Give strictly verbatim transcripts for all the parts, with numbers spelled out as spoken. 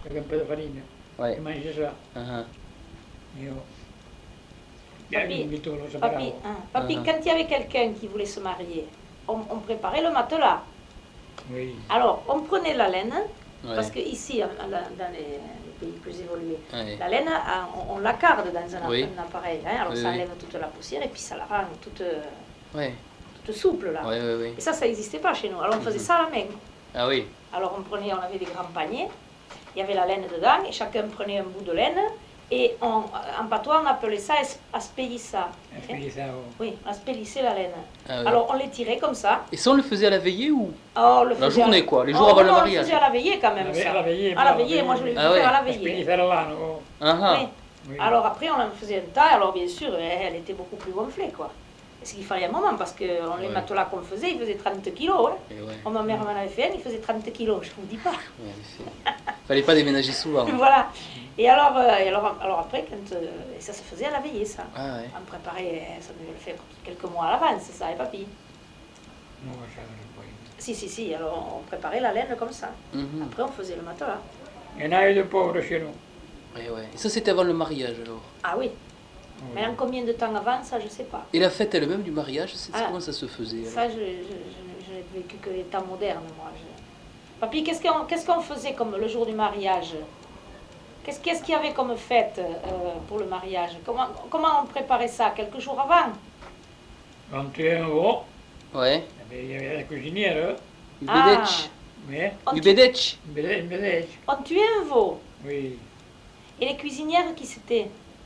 avec un peu de farine. Ouais. Ils mangeaient ça. Uh-huh. Et on- Papi, il invito, lo Papi, separavo. hein, Papi, Ah. quand il y avait quelqu'un qui voulait se marier, on, on préparait le matelas. Oui. Alors, on prenait la laine, Ouais. parce qu'ici, dans les, les pays plus évolués, Ouais. la laine, ah, on, on la carde dans un, Oui. un appareil. Hein, alors, Oui, ça oui. enlève toute la poussière et puis ça la rend toute, euh, Ouais. toute souple, là. Ouais, ouais, ouais. Et ça, ça n'existait pas chez nous. Alors, on faisait Mhm. ça à la main. Ah oui. Alors, on prenait, on avait des grands paniers, il y avait la laine dedans, et chacun prenait un bout de laine, et on, en patois, on appelait ça as- aspellissa. Aspellissavo. Oui, aspellisser la laine. Ah oui. Alors, on les tirait comme ça. Et ça, on le faisait à la veillée ou Oh, on le la faisait à- journée, quoi, les jours Oh, avant le non, on mariage? le faisait à la veillée quand même, À la ve- ça. à la veillée, À la moi, veillée, moi je l'ai vu Ah ouais. faire à la veillée. Aspellissare l'anno. Ah ah. Oui. Oui. Alors après, on en faisait un tas, alors bien sûr, elle était beaucoup plus gonflée, quoi. Parce qu'il fallait un moment, parce que on- les Ouais. matelas qu'on faisait, ils faisaient trente kilos. Hein. Et ouais. Oh, ma mère m'en avait fait un, il faisait trente kilos, je vous dis pas. Ouais, en effet. Fallait pas déménager souvent. Voilà. Et alors, euh, et alors, alors après, quand, euh, et ça se faisait à la veillée, ça. Ah ouais. On préparait, ça devait le faire quelques mois à l'avance, ça, et papy. Non, ça, je poi. Si, si, si, alors on préparait la laine comme ça. Mhm. Après, on faisait le matelas. Il y en a eu de pauvres chez nous. Ouais, ouais. Et ça, c'était avant le mariage, alors. Ah oui, Oui. mais en combien de temps avant, ça, je sais pas. Et la fête elle-même du mariage, c'est Ah. comment ça se faisait alors Ça, je, je, je, je n'ai vécu que les temps modernes, moi. Je... Papy, qu'est-ce qu'on qu'est-ce qu'on faisait comme le jour du mariage? Qu'est-ce qu'est-ce qu'il y avait comme fête euh, pour le mariage? Comment, comment on préparait ça? Quelques jours avant? Quand tu es en haut, Ouais. il y avait la cuisinière, Ubedec. mais On, tu- Ubedec. une belle- une belle- on tuait un veau. Oui. Et les cuisinières, qui c'était?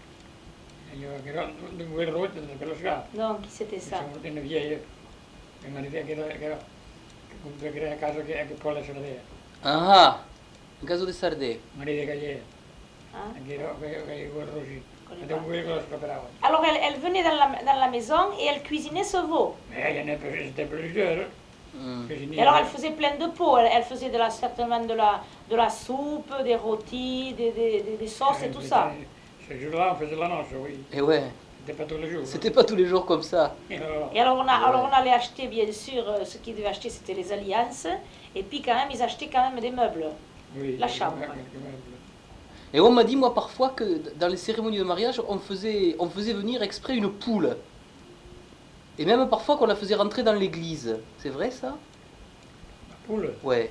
Io che ero in quel rotta per lo scatto. Non, qui c'était ça? Siamo una vieille, una idea che era, che era che comunque che era a casa che, che poi la sardegna. Ah ah. Un caso de sardè. Maria Gagliere, Hein? che era che che quel rosì. Connais Ed pas. è quello che lo scoperavo. Alors, elle, elle venait dans la, dans la maison et elle cuisinait ce veau. Eh, il y en a plus, c'était plusieurs. Mm. Et alors, elle faisait plein de pots. Elle, elle faisait de la, certainement de la, de la soupe, des rôtis, des, des, des, des sauces et tout ça. Ce jour-là, on faisait la noce, oui. Et ouais. C'était pas tous les jours. C'était pas tous les jours comme ça. Et alors, Et alors on, a, Ouais. alors on allait acheter, bien sûr, euh, ce qu'ils devaient acheter, c'était les alliances. Et puis quand même, ils achetaient quand même des meubles. oui, la chambre. quelques meubles. Et on m'a dit, moi, parfois, que dans les cérémonies de mariage, on faisait, on faisait venir exprès une poule. Et même parfois qu'on la faisait rentrer dans l'église. C'est vrai, ça? La poule. Ouais.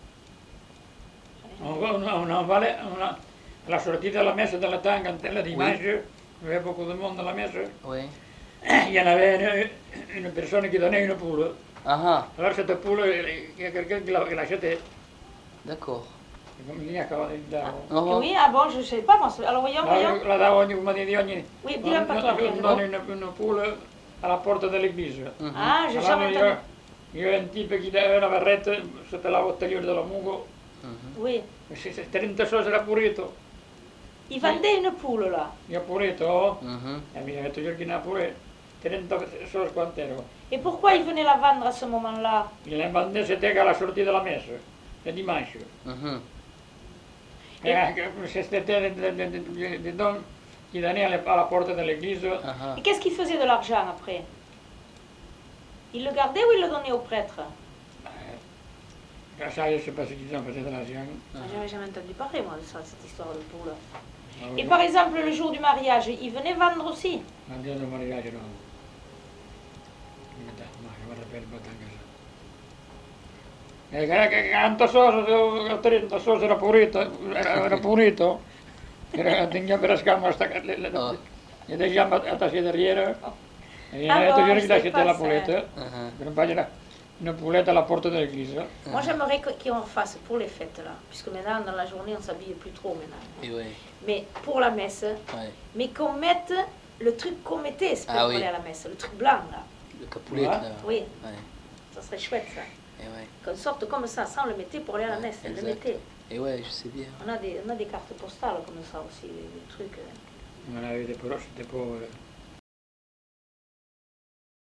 On, on, on en valait, on a, la sortie de la messe de la tanga, le dimanche, il y avait beaucoup de monde à la messe. Ouais. Il y en avait une, une personne qui donnait une poule. Ah ah. Alors cette poule, il y a quelqu'un qui l'a- qui l'achetait. D'accord. Come si chiama? Oh. Oui, ah bon, je ne sais pas. Moi, alors voyons, voyons. La, la davo ogni, come di ogni... Oui, dis un peu toi. Donne Pierre. une, une poule alla porta dell'eglise. Mhm. Ah, j'ai Allora jamais io, entendu. io e un tipo che dava una barretta sotto la bottigliera della mugo, Mhm. Oui. trenta soldi era pulito. Ils vendaient une poule là. Io pulito, Mhm. e mi ha detto Giorgina pure, trenta soldi quant'ero. Et pourquoi ils venaient la vendre à ce moment-là? Il ne vendeva c'était alla sortie della messa, il dimanche. Mhm. E anche se c'était di don chi donnait alla porta dell'eglise, Ah ah. Et qu'est-ce qu'ils faisaient de l'argent après? Ils le gardaient ou ils le donnaient au prêtre? eh, sai, io se pas si faisait de l'argent. Moi, j'avais jamais entendu parler, moi, de ça, cette histoire de poule. Ah, Et par exemple, le jour du mariage, ils venaient vendre aussi? Andiamo a mariage no. Ma guarda per batanga. E che tanto so, trenta so era pulito, era pulito. Era tinha per scammo sta Ah. e diciamo a ta sederiera. E Ah ha detto bon, io je che sais lasciate pas la ça. puletta. Ah ah. Per un paio una puletta alla porta dell'eglise. Moi, j'aimerais que- qu'on fasse pour les fêtes, là. Puisque maintenant, dans la journée, on s'habille plus trop maintenant. Et ouais. Mais pour la messe, Ouais. mais qu'on mette le truc qu'on mettait c'est Ah pour oui. aller à la messe, le truc blanc, là. Le capoulette, Ouais. là. Oui, Ouais. ça serait chouette, ça. Et ouais. Qu'on sorte comme ça, sans le mettre pour aller à la Ouais, messe, le exact. mettait. Et ouais, je sais bien. On a des, on a des cartes postales comme ça aussi, des, des trucs. euh. Non avete però siete poveri.